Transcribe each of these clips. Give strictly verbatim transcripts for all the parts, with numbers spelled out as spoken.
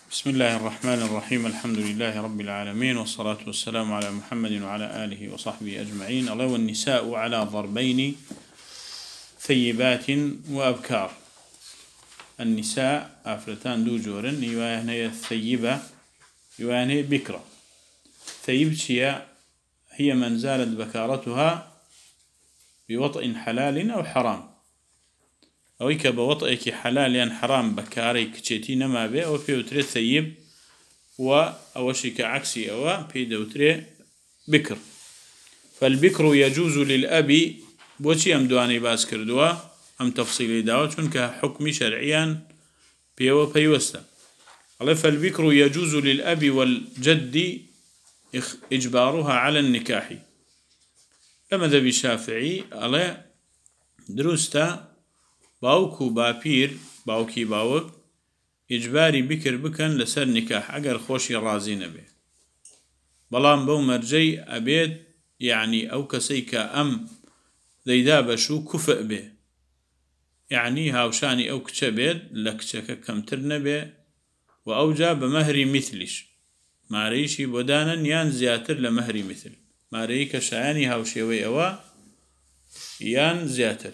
بسم الله الرحمن الرحيم. الحمد لله رب العالمين، والصلاة والسلام على محمد وعلى آله وصحبه أجمعين. الله والنساء على ضربين ثيبات وأبكار. النساء أفرتان دو جورن، يواهن الثيبة يواهن بكرة. ثيبتشيا هي من زالت بكارتها بوطئ حلال أو حرام، أو يك بوطئك حلال يعني حرام بكاري كتشتي نما به أو بيوتري ثيب، وأوشك عكسي أو بيدوتري بكر. فالبكر يجوز للأب بوشي أم دواني باس كردوا أم تفصيلي داوت چونك حكم شرعيا بيو بيوستا. فالبكر يجوز للأب والجد إجبارها على النكاح. لما ذا بشافعي على دروستا باوكو بابير باوكي باوك إجباري بكر بكن لسر نكاح أجر خوشي رازين به. بلان بو مرجي أبيد يعني أو كسيكا أم ذيدا بشو كفء به، يعني هاوشاني أو كتبيد لكتك كم ترنبه، وأوجا بمهري مثلش ماريشي بدانا يان زياتر لمهري مثل ماريكا شاني هاوشيوي أوا يان زياتر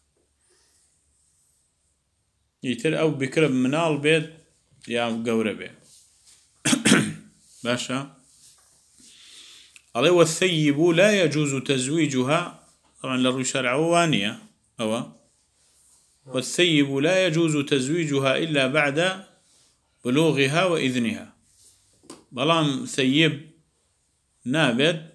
يتر أو بكرة منال بيت يا قورة بيت باشا. عليه والثيب لا يجوز تزويجها، طبعا للروي شرع وانية أو والثيب لا يجوز تزويجها إلا بعد بلوغها وإذنها. بلام ثيب نابد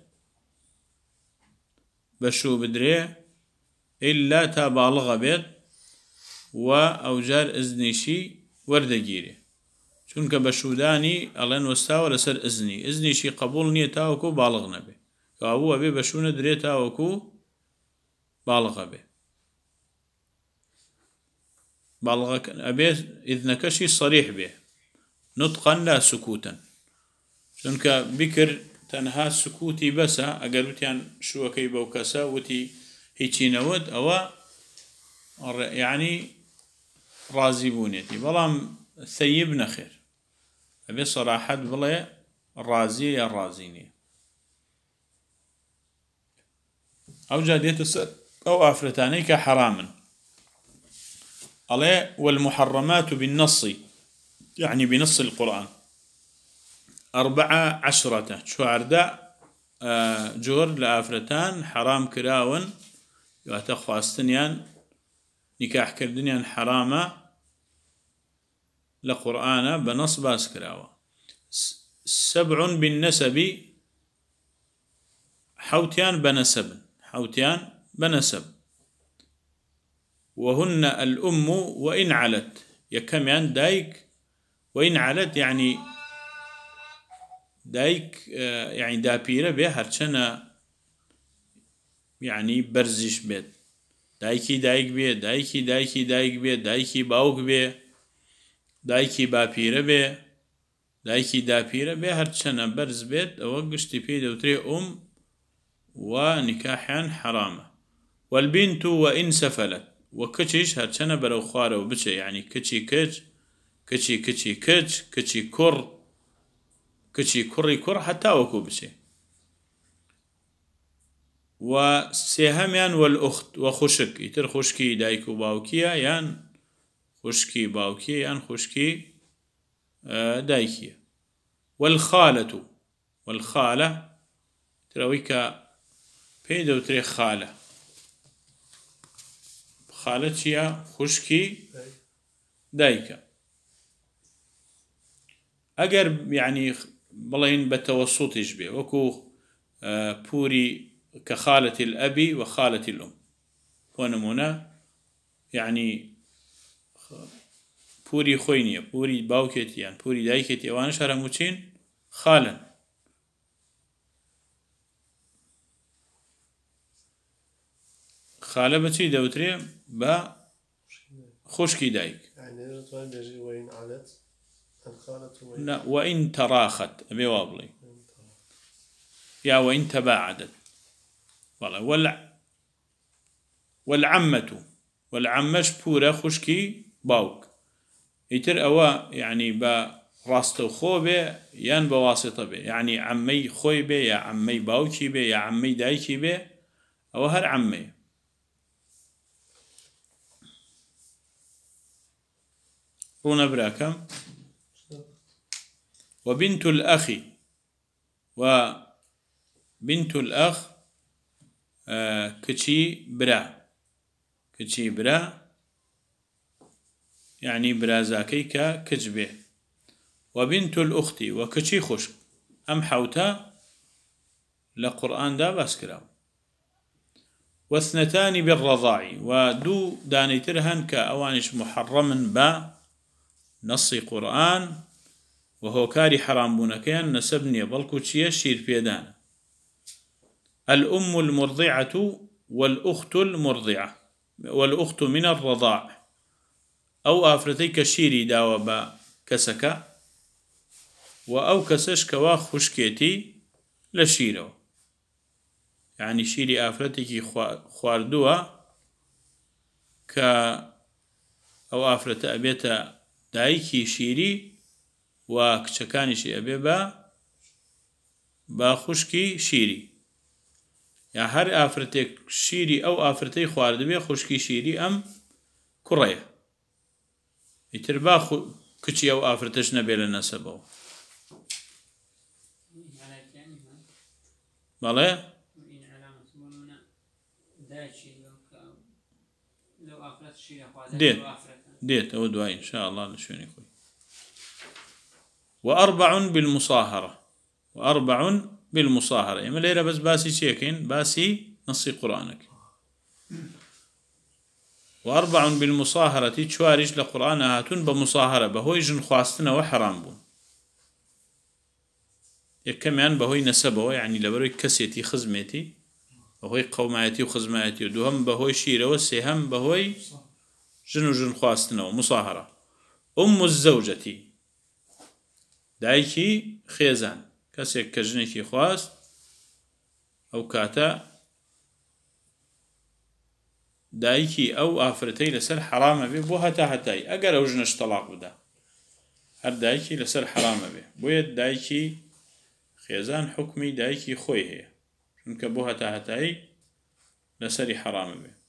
بشو بدري إلا تابالغ بيت وأوجار إذنشي وردقيري، چونك بشوداني ألين وستاوى لسر إذني إذنشي قبول نية تاوكو بالغ نبي، كابو أبي بشون دري تاوكو بالغ أبي بالغ أبي إذنكشي صريح به نطقا لا سكوتا، چونك بكر تنها سكوتي بس أقلوتيان شو كي بوكسا وتي هيتي نود أو يعني رازي بونيتي. بلام ثيبنا خير أبي صراحة بلا رازي يا رازيني أو جادية السر أو أفرتاني كحراما عليه. والمحرمات بالنص يعني بنص القرآن أربعة عشرة شواردا جور لأفرتان حرام كراون يعتقوا استنيان نكاح كردنيان حرامة لقرآن بنص باس كراوة. سبع بالنسب حوتيان بنسب حوتيان بنسب، وهن الأم وإن علت يكميان دايك وإن علت يعني دايك يعني دابيرة به هرچنا يعني برزش بيت دايكي دايك بيه دايكي دايكي دايك بيه دايكي باوك بيه دايكي بابيرة بيه دايكي دابيرة بيه هرچنا برز بيت أو قشتي بيه دوتري أم ونكاحا حرامة. والبنت وإن سفلت وكتش هرچنا برو خواره وبچه يعني كتشي كتش كتشي كتشي كتش كتشي كر كتشي كري كر حتى وكو بچه. وسيهميان والأخت وخشك يتر خشكي دايكو باوكيا يان خشكي باوكي يان خشكي دايكيا. والخالة والخالة ترويكا بيدو تري خالة خالتيا خشكي دايكا أجر يعني بلين بتوسط يشبه وكو بوري كخالة الأبي وخالة الأم ونمونا يعني بوري خوينية بوري باوكيتي يعني بوري دايكتي وانا شرموتين خالا. خالة بتي دوتري با خشكي دايك يعني وين علت الخالة وين لا وإن تراخت أبي وابلي يا وإن تباعدت والله. ولا والعمة والعمش بورا خشكي باوك يتر أوا يعني با راستوخو بي يان بواسطة بي يعني عمي خوي بي يا عمي باوكي بي يا عمي دايكي بي أو هر عمي. رونا براكم. وبنت الأخ وبنت الأخ آه كتشي برا كتشي برا يعني برازاكيكا كجبه. وبنت الأخت وكتشي خشك أم حوتا لقرآن دا باسكراو. واثنتان بالرضاع ودو دانيترهن كأوانش محرم با نص قرآن وهو كاري حرام بونكيان نسبني بلكو تشيه شير بيدان. الأم المرضعة والأخت المرضعة والأخت من الرضاع أو آفرتيك شيري داوا با كسكا وأو كسش كوا خشكيتي لشيرو يعني شيري آفرتيك خواردوا ك أو آفرت أبيتا دايكي شيري وكشكانشي أبي با با خشكي شيري يعني هر آفرتك شيري أو آفرتي خوارد بي خشكي شيري أم كرية يتربا خو كتشي أو آفرتش نبي لنسبه بله ديت ديت أو دواي إن شاء الله لشوني خوي. وأربع بالمصاهرة وأربع بالمصاهرة يما ليرة بس باسي شيكين باسي نصي قرآنك. وأربع بالمصاهرة تشوارج لقرآن هاتون بمصاهرة بهوي جن خواستنا وحرام بون يكميان بهوي نسبه يعني لبروي كسيتي خزمتي بهوي قوماتي وخزماتي ودوهم بهوي شيرة وسيهم بهوي جن جن خواستنا ومصاهرة. أم الزوجة دايكي خيزان كسيك كجنيكي خواست أو كاتا دايكي أو آفرتي لسر حرام بي بو هتا هتاي أقر أو جنش طلاق بدا هر دايكي لسر حرام بي بويد دايكي خيزان حكمي دايكي خوي هي شنك بو هتا هتاي لسر حرام بي.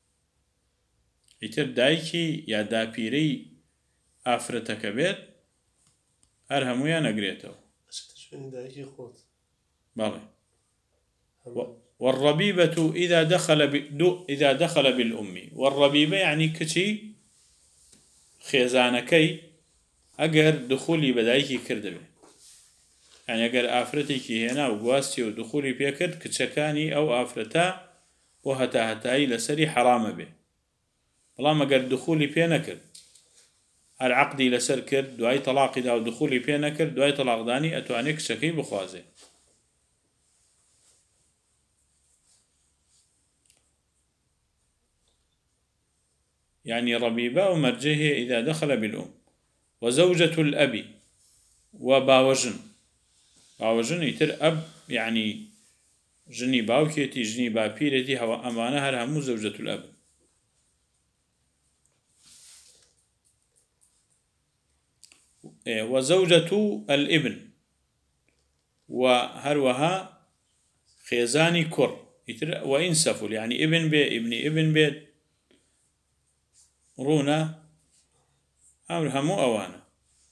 يتر دايكي يا دابيري آفرتك بيت هر همويا نقريتو بالي. والربيبة إذا دخل ب... إذا دخل بالأم والربيبة يعني كشي خيزانكي أجر دخولي بدايكي كردبه يعني أجر آفرتكي هنا وقواستي ودخولي بيكرد كشكاني أو آفرتا وهتا هتاي لسري حرام به والله ما أجر دخولي بينكرد العقدي لسر كرد دواي طلاق دا ودخولي بينكرد دواي طلاق داني أتوانيك شكي بخوازي. يعني ربيبة ومرجه إذا دخل بالأم. وزوجة الأب وباوجن باوجن يتر أب يعني جني باوكيتي جني بابيرتي هوا أمانة هرهمو زوجة الأب. وزوجة الابن وهروها خيزاني كر يتر وإن سفل يعني ابن بي ابن ابن بي رونا أمرها مو أوانا.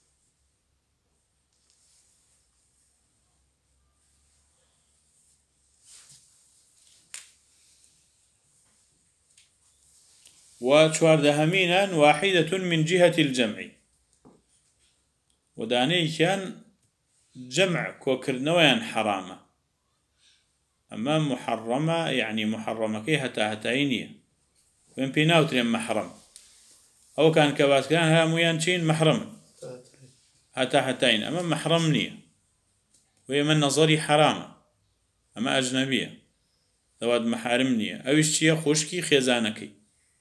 وشواردهمينا واحدة من جهة الجمع وداني كان جمع كوكرنويان حرامة أما محرمة يعني محرمة كي هتا هتاينية وين بيناوترين محرم أو كان كباس كان هامويان شين محرم هتا هتاين أما محرم نية وهي من نظري حرامة أما أجنبية ذواد محارم نية أو يشتيا خوشكي خيزانكي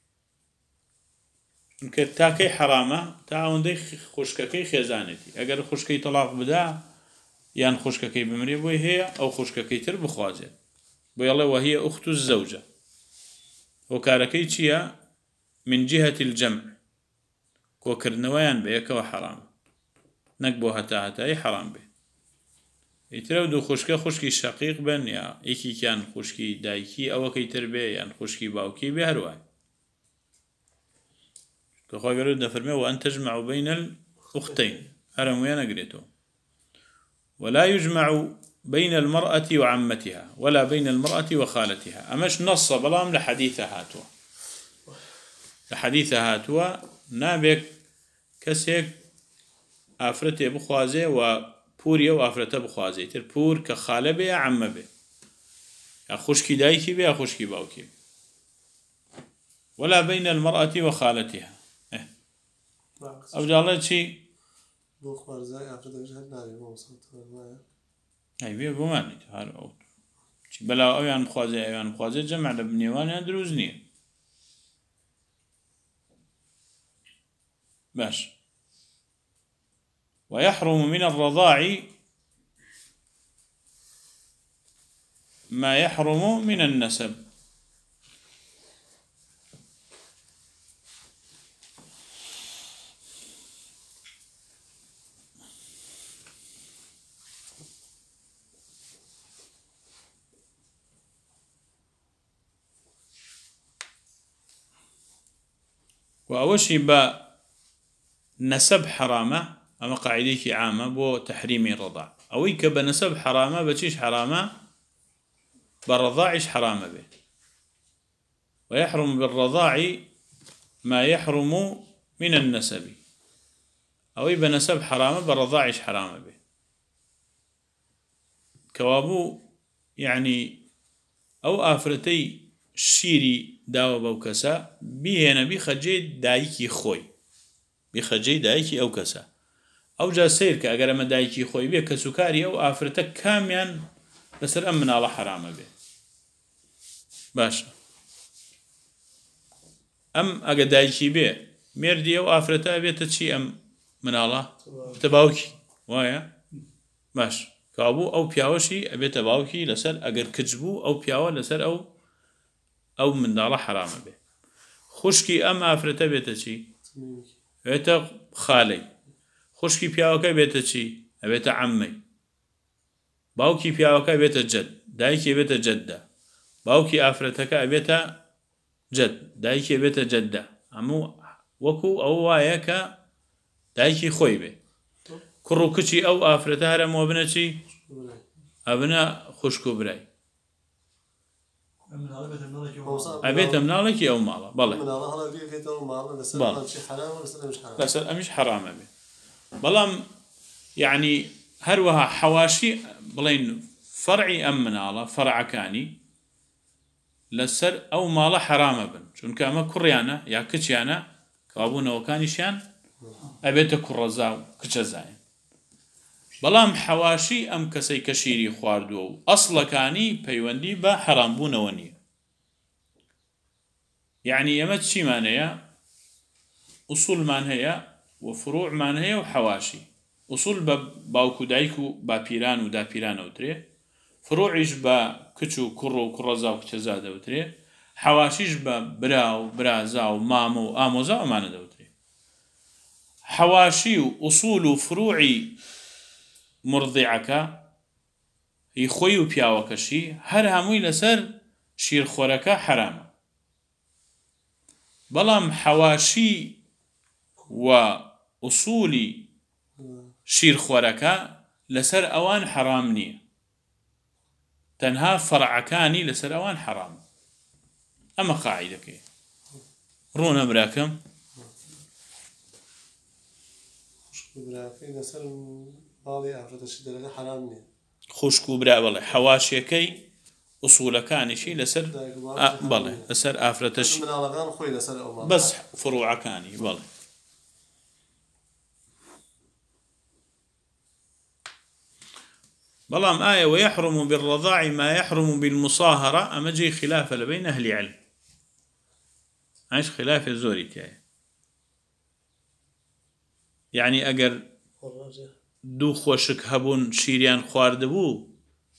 إنك تاكي حرامة تعاون دي خوشككي خيزانتي أجر خوشكي طلاق بدا يان خوشككي بمري بوي هي أو خوشككي تر بخوازي بوي الله وهي أخت الزوجة وكاركي تشيا من جهة الجمع كوكرنويان بيك وحرام نكبو هتا هتا حرام به يترو دو خشكه خشكي شقيق بن يا إيكي كان خشكي دايكي أو كي تربي يعني خشكي باوكي بهرواي كخوا قالوا دفرمي وأن تجمع بين الأختين هرم ويا نقريتو ولا يجمع بين المرأة وعمتها ولا بين المرأة وخالتها أمش نص بلام لحديث هاتوا لحديث هاتوا نابك كسيك آفرته بخوازي وبوريا وآفرته بخوازي تر بور كخالة بي عمه بي يا خشكي دايكي بي يا خشكي باوكي بي. ولا بين المرأة وخالتها إيه. أو جالت شي بخوار زي آفرته مش هاد ناري مو صوت ما أي بيه بماني هار أو بلا أويان بخوازي أويان بخوازي جمع لبنيوان يدروزني باش ويحرم من الرضاع ما يحرم من النسب وأوشي با نسب حرامة أما قاعديك عامة بو تحريم الرضاع أويك بنسب حرامة بتشيش حرامة بالرضاعش حرامة به ويحرم بالرضاع ما يحرم من النسب أوي بنسب حرامة بالرضاعش حرامة به كوابو يعني أو آفرتي شيري داو بوكسا بيهنا بخجي دايكي خوي بخجي دايكي أو كسا أو جا سير كأجر ما دايكي خوي بيه كسكاري أو آفرتك كاميان بس الأمن على حرام به باش أم أجا دايكي بيه مردي أو آفرتا بيه تشي أم من الله تباوكي وايا باش كابو أو بياوشي أبي تباوكي لسر أجر كجبو أو بياو لسر أو أو من الله حرام به خشكي أم آفرتا بيه تشي بيت خالي خشكي بياوكا بيت تشي بيت عمي باوكي بياوكا بيت جد دايكي بيت جدة باوكي آفرتك بيت جد دايكي بيت جدة عمو وكو أو وايك دايكي خويبه كرو كشي أو آفرتها رمو ابنتي ابنا خشكو براي أبيت منالك أو مالا بله من الله هلا بيه كيت أو مالا لسه شيء حرام لسه مش حرام لسه مش حرام به بلام يعني هروها حواشي بلين فرعي أم منالا فرع كاني لسر أو مالا حرام بن شون كاما كريانا يا كتيانا كابونا وكانيشان أبيت كرزاو كتشزاين بلام حواشي أم كسي كشيري خواردو أصلا كاني بيوندي با حرام بونا وني يعني يمت شي مانيا أصول مانهيا وفروع مانهيا وحواشي أصول باوكو دايكو با بيران ودا بيران وتري فروعيش با كتشو كرو كرزاو كتشزا دوتري حواشيش با براو برازاو مامو آموزاو مانا دوتري حواشي وأصول وفروعي مرضعك يخوي وبياوكشي هر هموي لسر شير خوركا حرام بلام حواشي وأصولي شير خوركا لسر أوان حرام نية تنها فرعكاني لسر أوان حرام أما قاعدك رونا براكم خشكو براكي لسه بالي آفرته شدة حرام نية خشكو برا والله حواشيكي أصول كان شيء لسر آه بالله لسر آفرتش من الله خوي لسه أو مالا بس فروع كاني بالله بلام آية ويحرم بالرضاع ما يحرم بالمصاهرة أما جي خلاف لبين أهل علم عايش خلاف الزوري تاعي يعني أجر دو خوشك هبون شيريان خواردبو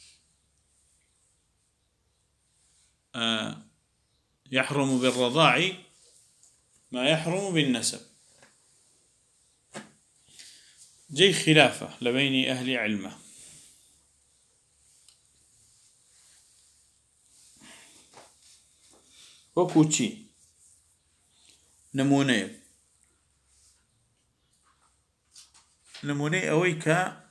آه يحرم بالرضاع ما يحرم بالنسب جي خلافة لبين أهل علمه وكوتشي نموني نموني أويكا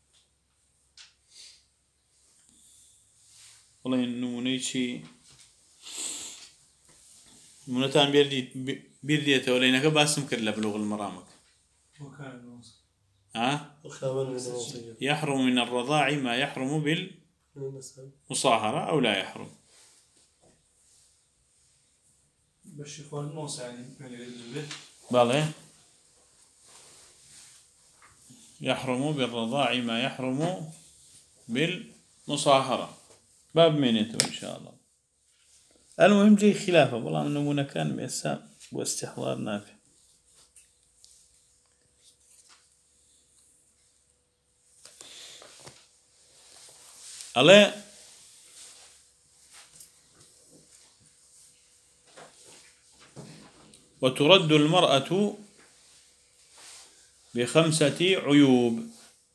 والله نموني شي نمونتان بيردي بيرديته ولينك باسم كرلا بلوغ المرامك ها يحرم من الرضاع ما يحرم بالمصاهرة أو لا يحرم باش يكون موسى يعني بالله يحرم بالرضاع ما يحرم بالمصاهرة باب مينته إن شاء الله. المهم جي خلافه والله من نمونه كان بيسا واستحضار نافع. الله وترد المرأة بخمسة عيوب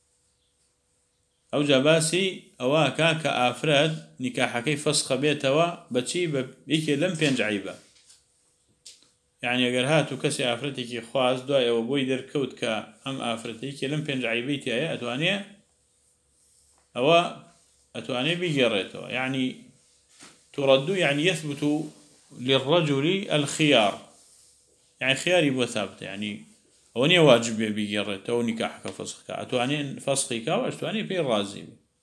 أو جباسي أواكا كأفراد نكاح كيف فسخ بيتوا بتشي بيكي لم بينجعيبا يعني أجر هاتو كسي أفرتك خواز دواء وبوي دركوت كأم أفرتك لم بينجعيبيتي أي أتوانية أو أتوانية بيجريتوا يعني ترد يعني يثبت للرجل الخيار يعني خياري بثابت يعني وني واجب بيجري تو نكاحك فسخك أتواني فسخك وأتواني في الرازي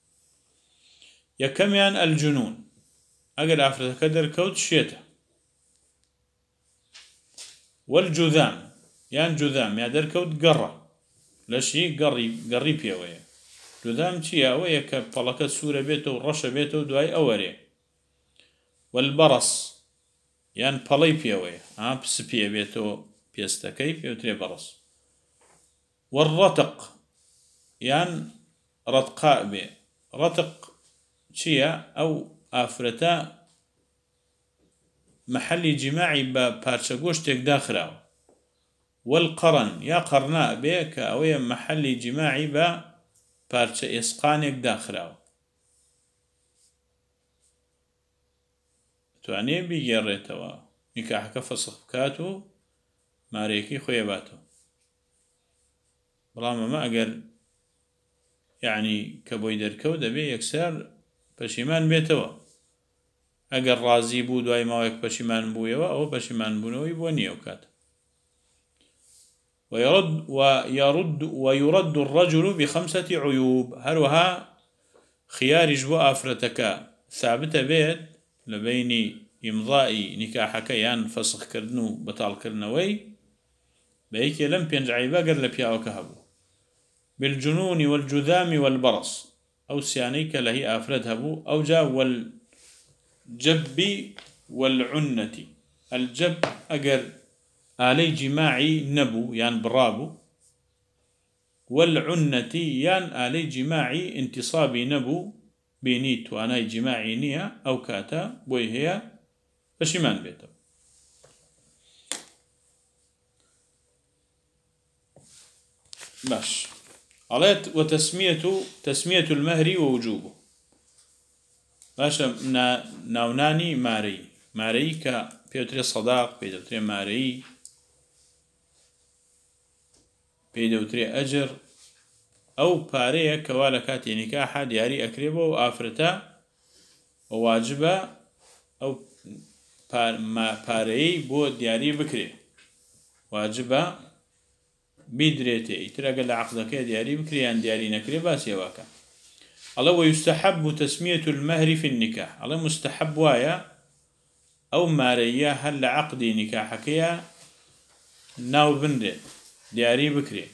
يكمن الجنون أجل أفرد كدر كوت شيته والجذام يعني جذام يعني در كوت قرة لشي قري قري بيوية جذام شيء أوية كبلكة سورة بيته ورشة بيته دواي أوري والبرص يعني بلي بيوية ها بسبيه بيته بيستكي بيوتري برص والرتق يعني رتقاء بي رتق شيا أو آفرتا محلي جماعي ببارشاقوش تقداخراو والقرن يا قرناء بي كأوية محلي جماعي ببارشا إسقانيك داخراو تواني بيجريتوا نكاحك فسخ كاتو ماريكي خيباتو برامة ما أقر يعني كبوي دركو دبي يكسر بشيمان بيتوا أقر رازي بو دواي ما ويك بشيمان بويوا أو بشيمان بونوي بوني وكات ويرد ويرد ويرد الرجل بخمسة عيوب هروها خيار جبو أفرتك ثابت بيت لبيني إمضاء نكاحك يان فسخ كردنو بطال كرنوي بيك لم بينجعي باقر لبيا وكهبو بالجنون والجذام والبرص أو سيانيك لهي أفرد هبو أو جا والجب والعنة الجب أجر آلي جماعي نبو يعني برابو والعنة يعني آلي جماعي انتصابي نبو بينيت وأنا جماعي نية أو كاتا بوي هي بشمان بيتو باش عليت وتسمية تسمية المهر ووجوبه باشا ناوناني ماري ماري كا بيوتري صداق بيوتري ماري بيوتري أجر أو بارية كوالكاتي نكاحة دياري أكريبه وآفرتا وواجبة أو ما باري بو دياري بكري واجبة بدريتي ترى قال عقدك دياري بكري عن دياري نكري بس يواكا الله ويستحب تسمية المهر في النكاح الله مستحب وايا أو ماريا هل عقدي نكاحك يا ناو بندي دياري بكري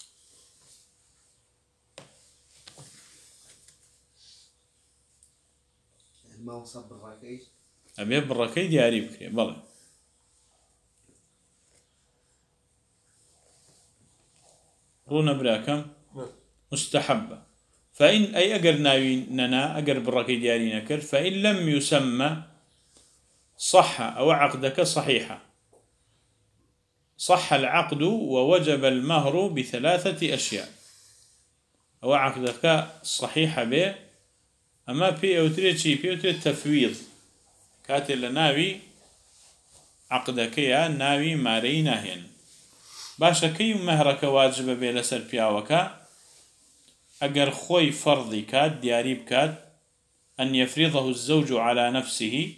ما وصل بالركي أبي بالركي دياري بكري بلى رونا براكم مستحبة فإن أي أجر ناويننا أجر بالركي دياري نكر فإن لم يسمى صح أو عقدك صحيحة صح العقد ووجب المهر بثلاثة أشياء أو عقدك صحيحة به أما في أوتري شيء في أوتري تفويض كاتل لناوي عقدك يا ناوي ماري ناهين باشا كي مهرك واجب به لسر بياوكا أجر خوي فرضي كات دياري بكات أن يفرضه الزوج على نفسه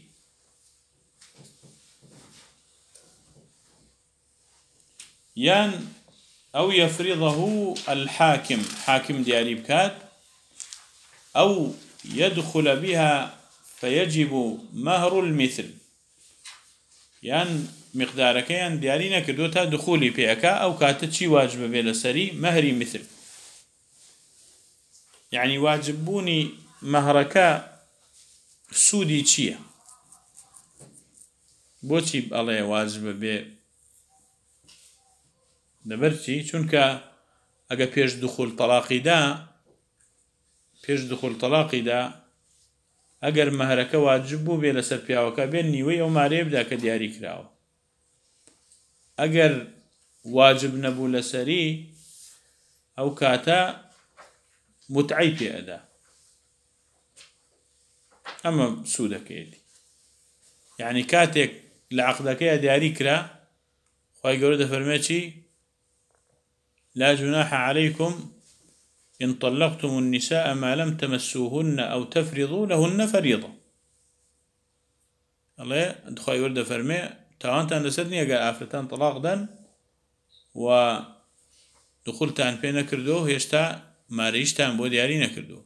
يان أو يفرضه الحاكم حاكم دياري بكات أو يدخل بها فيجب مهر المثل يان مقدارك يان دياري نكردوتا دخولي بيكا أو كاتتشي واجب بلسري مهري مثل يعني واجبوني مهرك سودي تشيه بوشي بالله واجب به دبرتي چونك اگه پیش دخول طلاقی دا پیش دخول طلاقی دا اگر مهرك واجب بو به لسر پیاوکا بین نیوی او ماری بدا که دیاری کراو اگر واجب نبو لسری او کاتا متعی پی ادا اما سودك يدي يعني كاتك لعقدك يا دياري كرا خواهي قولوا فرماتي لا جناح عليكم إن طلقتم النساء ما لم تمسوهن أو تفرضوا لهن فريضة الله خواهي قولوا فرمي تاوانتان لسدني قال آفتان طلاق دن ودخلتان بين كردوه يشتا ماريشتان بو دياري نكردوه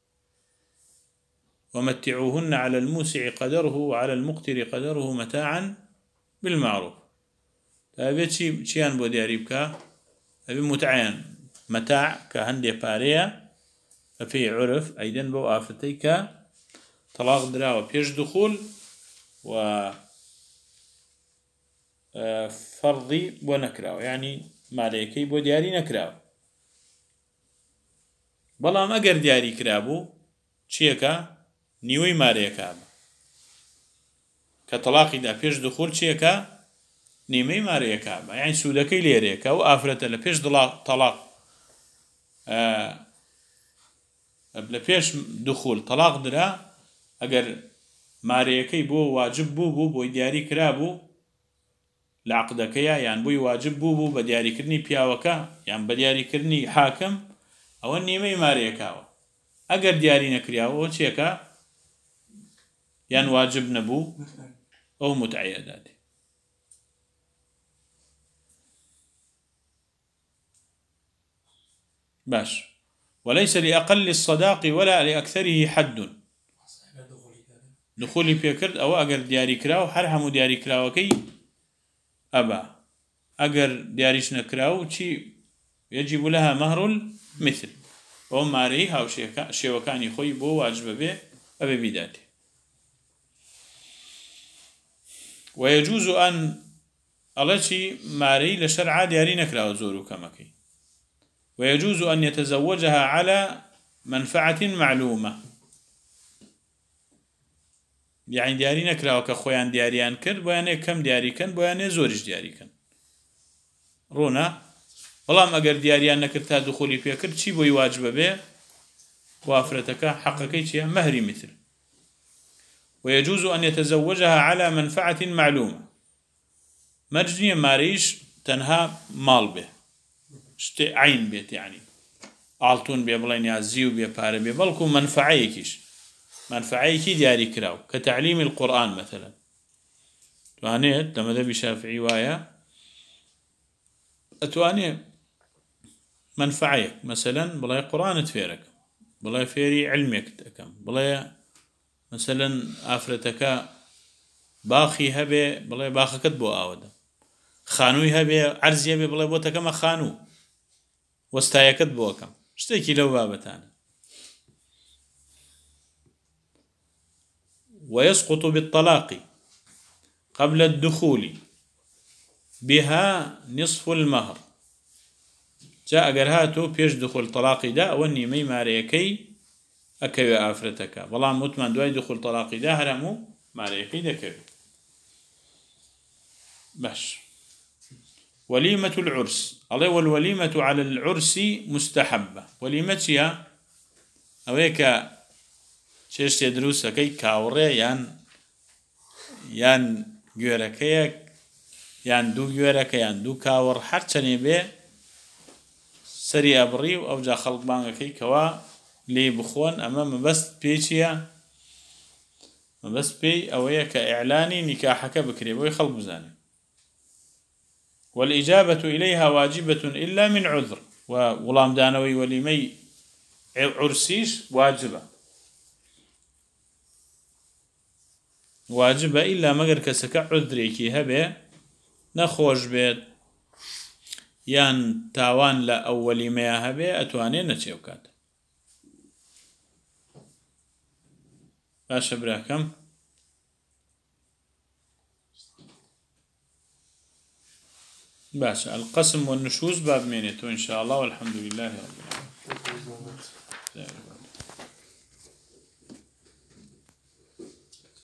ومتعوهن على الموسع قدره وعلى المقتر قدره متاعا بالمعروف أبي شيء شيئا بودياري بكا أبي متعين متاع كهندي باريا ففي عرف أيضا بو آفتيك طلاق دراوة بيش دخول و فرضي ونكراو يعني ماليكي بودياري نكراو بلا ما أقر دياري كرابو شيكا نيوي ماريكا كطلاقي دا بيش دخول شيكا نيمي ماريكا يعني سودكي ليريكا وآفرة لبيش طلاق آه لبيش دخول طلاق درا اگر ماريكي بو واجب بو بو بو دياري كرابو لعقدكيا يعني بو واجب بو بو بدياري كرني بياوكا يعني بدياري كرني حاكم او نيمي ماريكا اگر دياري نكرياو شيكا يعني واجب نبو أو متعيدات باش وليس لأقل الصداق ولا لأكثره حد دخولي بيكرد أو أجر دياري كراو حرهم دياري كراو كي أبا أجر دياريش نكراو شي يجب لها مهر المثل أو ماريها أو شيوكاني خوي بو واجب به أبي بيداته ويجوز أن التي ماري لشرع دياري نكراو زورو كمكي ويجوز أن يتزوجها على منفعة معلومة يعني دياري نكراو كخويان دياريان كر بيانه كم دياري كن بيانه زورج دياري كن رونا والله ما أقر دياريان نكرتها دخولي فيها كر شي بو يواجب به وافرتك حقك شيء مهري مثل ويجوز أن يتزوجها على منفعة معلومة مرجنية ماريش تنها مال به شتي عين بيت يعني عالتون بيه بلين يعزيو بيه باره بيه بلكو منفعيكيش منفعيكي دياري كراو كتعليم القرآن مثلا توانيت لما ذا بشافعي وايا اتواني منفعيك مثلا بلاي قرآن تفيرك بلاي فيري علمك تكم بلاي مثلا آفرتك باخي هبه بلاي باخكت بو آوده خانوي هبه عرزي هبه بلاي بوتك ما خانو واستايكت بو كم اشتكي لو بابتانا ويسقط بالطلاق قبل الدخول بها نصف المهر جاء قرهاتو بيش دخول طلاقي دا أولني مي ماريكي أكوي آفرتك والله متمن دواي دخول طلاقي دا هرمو ماريكي دا كوي باش وليمة العرس الله والوليمة على العرس مستحبة وليمة يا أويك شيش يدروس كي كاوري يان يان جوركيك يان دو جورك يان دو كاور حرتني به سري أبري أو جا خلق بانكي كوا لي بخون أمام بس بيشيا بس بي أويك إعلاني نكاحك بكري بوي خلق بزاني والإجابة إليها واجبة إلا من عذر وغلام دانوي وليمي عرسيش واجبة واجبة إلا مگر كسك عذريكي هبه نخوش بيت يان تاوان لا أولي ما هبه أتواني نتشيوكات باشا براكم باشا القسم والنشوز باب مينته إن شاء الله والحمد لله رب العالمين.